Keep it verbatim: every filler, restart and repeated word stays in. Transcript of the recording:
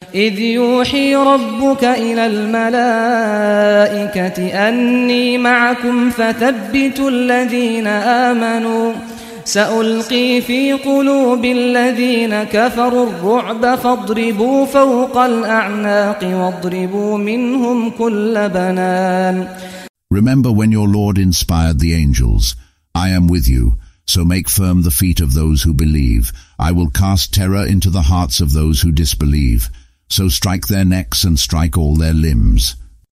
إذ يوحي ربك إلى الملائكة أني معكم فثبتوا الذين آمنوا سألقي في قلوب الذين كفروا الرعب فاضربوا فوق الأعناق واضربوا منهم كل بنان. Remember when your Lord inspired the angels, I am with you, so make firm the feet of those who believe. I will cast terror into the hearts of those who disbelieve, so strike their necks and strike all their limbs.